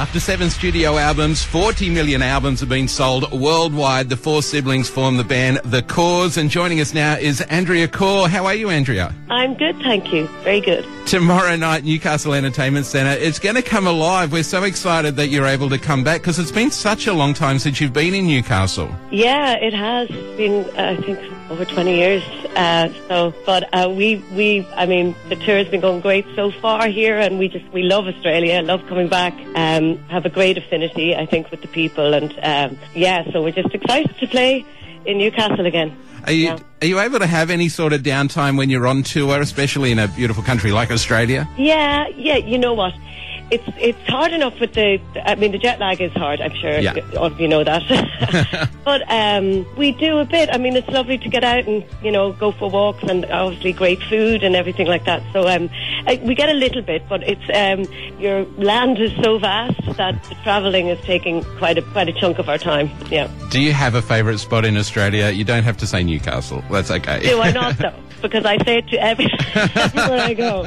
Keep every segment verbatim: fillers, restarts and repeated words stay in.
After seven studio albums, forty million albums have been sold worldwide. The four siblings form the band The Corrs, and joining us now is Andrea Corr. How are you, Andrea? I'm good, thank you. Very good. Tomorrow night, Newcastle Entertainment Centre, it's going to come alive. We're so excited that you're able to come back because it's been such a long time since you've been in Newcastle. Yeah, it has been, uh, I think, over twenty years. Uh, so, but uh, we, we, I mean, the tour has been going great so far here, and we just, we love Australia, love coming back, um, have a great affinity, I think, with the people, and um, yeah, so we're just excited to play in Newcastle again. Are you, yeah. are you able to have any sort of downtime when you're on tour, especially in a beautiful country like Australia? Yeah, yeah, you know what? It's it's hard enough with the, I mean, the jet lag is hard, I'm sure. Yeah. All of you know that. But um, we do a bit. I mean, it's lovely to get out and, you know, go for walks, and obviously great food and everything like that. So um, we get a little bit, but it's um, your land is so vast that the travelling is taking quite a, quite a chunk of our time, yeah. Do you have a favourite spot in Australia? You don't have to say Newcastle. That's okay. Do I not, though? Because I say it to every, everywhere I go.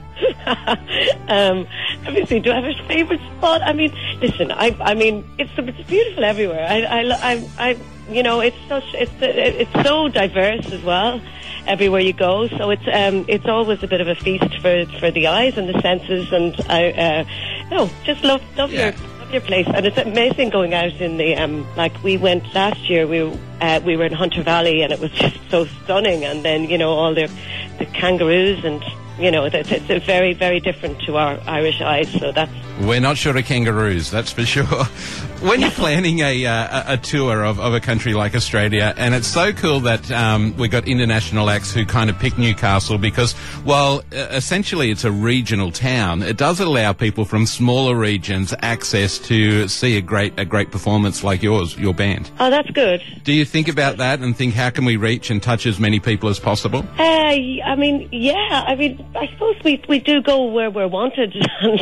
um, let me see. Do I have a favourite spot? I mean, listen. I, I mean, it's it's beautiful everywhere. I, I, I, I you know, it's such, it's it's so diverse as well. Everywhere you go, so it's um, it's always a bit of a feast for for the eyes and the senses. And I, uh, no, just love love Yeah. your. Your place, and it's amazing going out in the um like we went last year. We uh, we were in Hunter Valley, and it was just so stunning. And then, you know, all the the kangaroos, and you know, it's, it's very very different to our Irish eyes. So that's We're not short of kangaroos, that's for sure. When you're planning a, uh, a tour of, of a country like Australia, and it's so cool that um, we've got international acts who kind of pick Newcastle because, while uh, essentially it's a regional town, it does allow people from smaller regions access to see a great a great performance like yours, your band. oh, that's good. Do you think about that and think, how can we reach and touch as many people as possible? Uh, I mean, yeah. I mean, I suppose we we do go where we're wanted.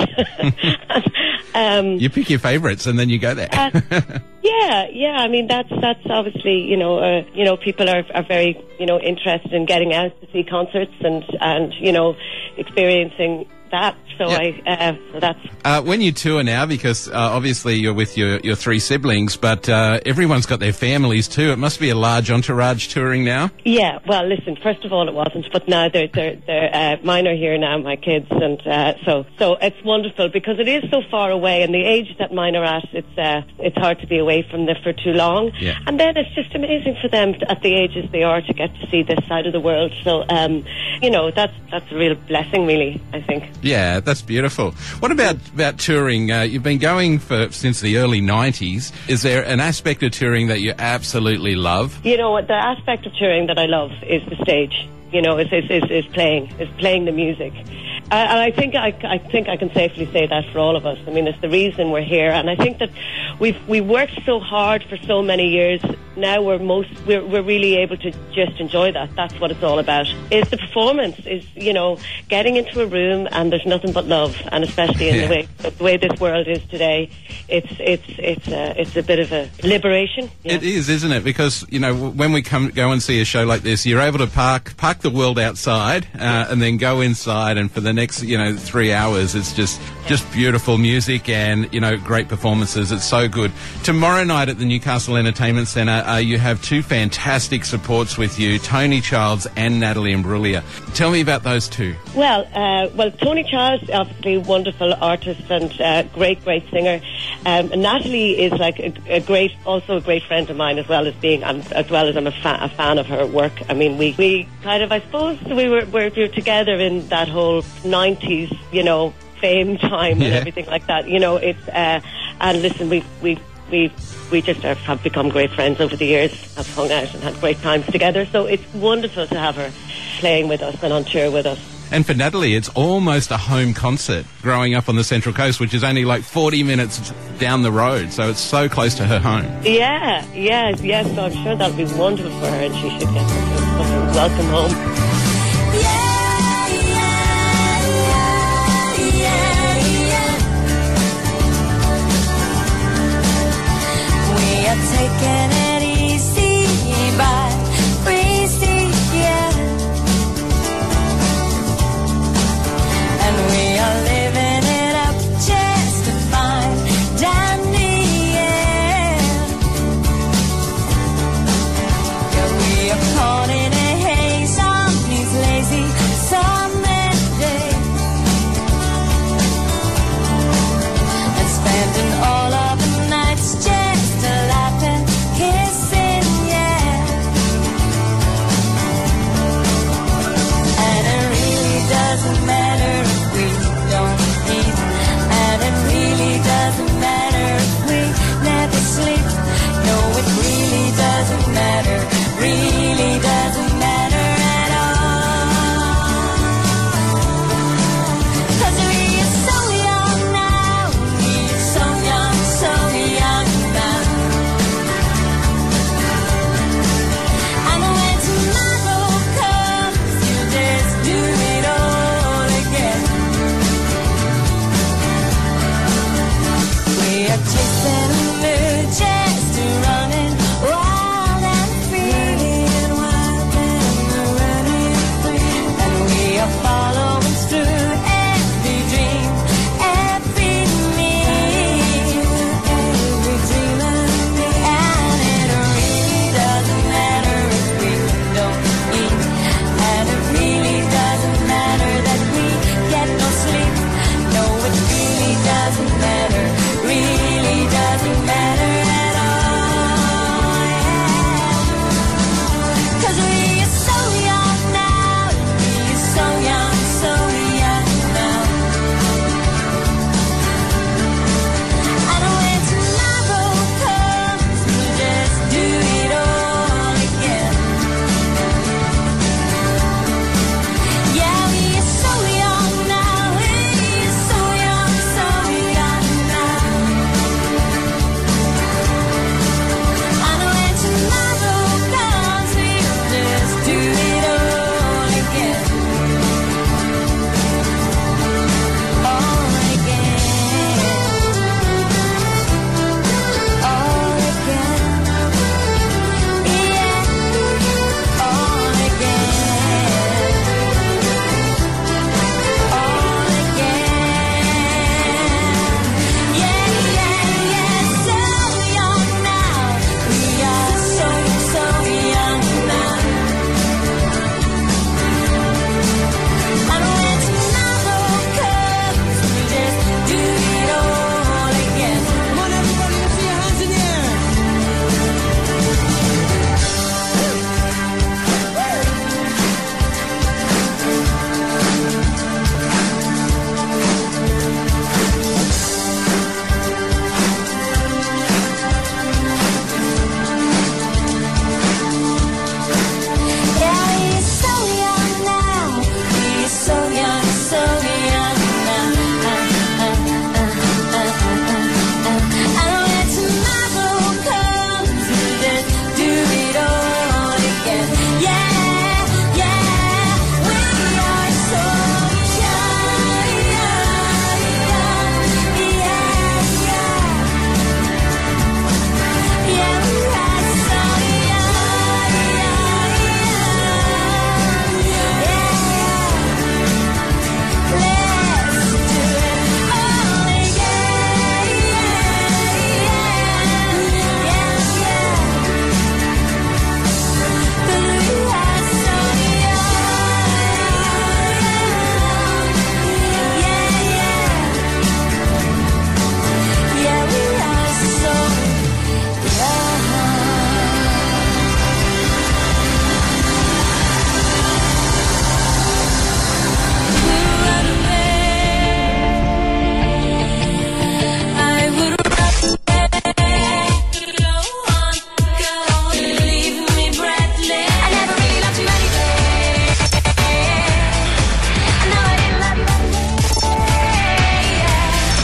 um, You pick your favourites and then you go there. Uh, yeah, yeah. I mean, that's that's obviously, you know, uh, you know, people are are very, you know, interested in getting out to see concerts and and you know, experiencing that. So Yeah. I, uh, so that's Uh, when you tour now, because uh, obviously you're with your, your three siblings, but uh, everyone's got their families too. It must be a large entourage touring now. yeah. Well, listen. First of all, it wasn't, but now they're they're they're uh, mine are here now, my kids, and uh, so so it's wonderful because it is so far away, and the age that mine are at, it's uh, it's hard to be away from them for too long. Yeah. And then it's just amazing for them to, at the ages they are, to get to see this side of the world. So um, you know, that's that's a real blessing, really, I think. Yeah, that's beautiful. What about about touring? Uh, you've been going for since the early nineties. Is there an aspect of touring that you absolutely love? You know what, the aspect of touring that I love is the stage. You know, is is is, is playing, is playing the music. Uh, and I think I, I think I can safely say that for all of us. I mean, it's the reason we're here, and I think that we've we worked so hard for so many years. Now we're most we're we're really able to just enjoy that. That's what it's all about. Is the performance? Is, you know, getting into a room and there's nothing but love, and especially in Yeah. the way the way this world is today, it's it's it's a it's a bit of a liberation. Yeah. It is, isn't it? Because, you know, when we come go and see a show like this, you're able to park park the world outside uh, and then go inside, and for the next, you know, three hours, it's just just beautiful music and, you know, great performances. It's so good. Tomorrow night at the Newcastle Entertainment Centre, uh, you have two fantastic supports with you, Tony Childs and Natalie Imbruglia. Tell me about those two. Well, uh, well, Tony Childs, obviously wonderful artist and uh, great, great singer. Um, Natalie is like a, a great, also a great friend of mine, as well as being, um, as well as I'm a, fa- a fan of her work. I mean, we, we kind of, I suppose, we were, we were together in that whole nineties, you know, fame time and Yeah. everything like that. You know, it's uh, and listen, we we we we just have, have become great friends over the years. Have hung out and had great times together. So it's wonderful to have her playing with us and on tour with us. And for Natalie, it's almost a home concert growing up on the Central Coast, which is only like forty minutes down the road. So it's so close to her home. Yeah, yes, yes. So I'm sure that'll be wonderful for her, and she should get her welcome home. Taking it easy, but breezy, yeah. And we are living it up just to find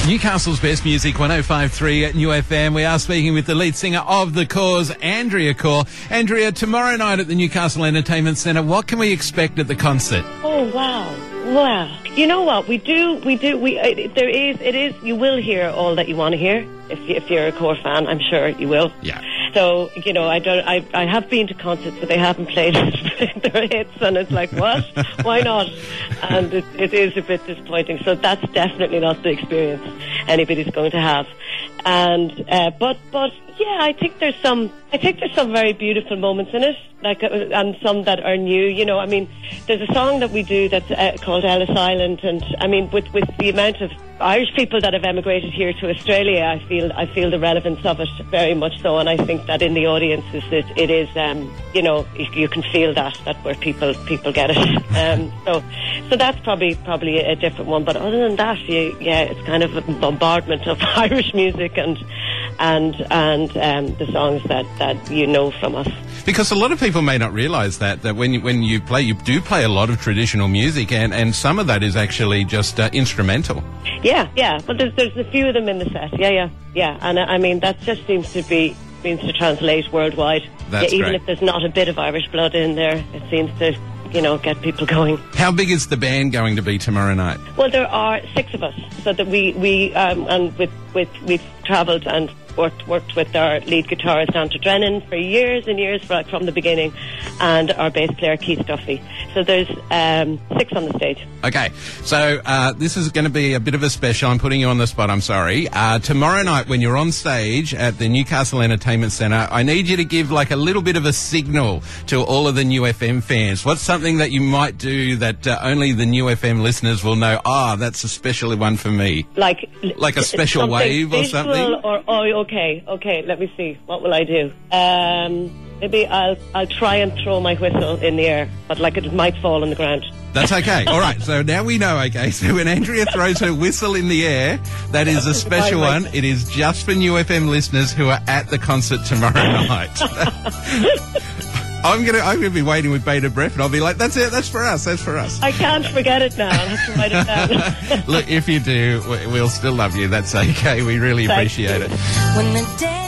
Newcastle's best music, one oh five point three at New F M. We are speaking with the lead singer of The Cause, Andrea Corr. Andrea, tomorrow night at the Newcastle Entertainment Centre, what can we expect at the concert? Oh, wow. Wow. You know what? We do, we do, we, uh, there is, it is, you will hear all that you want to hear. If, if you're a Corr fan, I'm sure you will. Yeah. So, you know, I don't, I, I have been to concerts, but they haven't played their hits, and it's like, what? Why not? And it, it is a bit disappointing. So that's definitely not the experience anybody's going to have. And, uh, but, but, yeah, I think there's some, I think there's some very beautiful moments in it, like, uh, and some that are new. You know, I mean, there's a song that we do that's uh, called Ellis Island, and I mean, with, with the amount of Irish people that have emigrated here to Australia, I feel, I feel the relevance of it very much so, and I think that in the audience is it, it is, um, you know, you, you can feel that, that where people, people get it. Um, so, so that's probably, probably a different one. But other than that, you, yeah, it's kind of a bombardment of Irish music and, and, and, um, the songs that, that you know from us. Because a lot of people may not realise that, that when you, when you play, you do play a lot of traditional music, and, and some of that is actually just uh, instrumental. Yeah, yeah. But there's, there's a few of them in the set. Yeah, yeah, yeah. And uh, I mean, that just seems to be, seems to translate worldwide. That's yeah, even great. if there's not a bit of Irish blood in there, it seems to, you know, get people going. How big is the band going to be tomorrow night? Well, there are six of us, so that we, we um, and with, with, we've travelled and worked worked with our lead guitarist Anta Drennan for years and years, right from the beginning, and our bass player Keith Duffy. So there's um, six on the stage. Okay, so uh, this is going to be a bit of a special. I'm putting you on the spot, I'm sorry. Uh, tomorrow night when you're on stage at the Newcastle Entertainment Centre, I need you to give like a little bit of a signal to all of the New F M fans. What's something that you might do that uh, only the New F M listeners will know, ah, that's a special one for me? Like like a special wave or visual something? Or, oh, okay, okay, let me see. What will I do? Um... Maybe I'll I'll try and throw my whistle in the air, but like it might fall on the ground. That's okay. All right. So now we know. Okay. So when Andrea throws her whistle in the air, that is a special one. It is just for New F M listeners who are at the concert tomorrow night. I'm gonna I'm gonna be waiting with bated breath, and I'll be like, "That's it. That's for us. That's for us." I can't forget it now. I'll have to write it down. Look, if you do, we'll still love you. That's okay. We really Thank appreciate you. it. When the day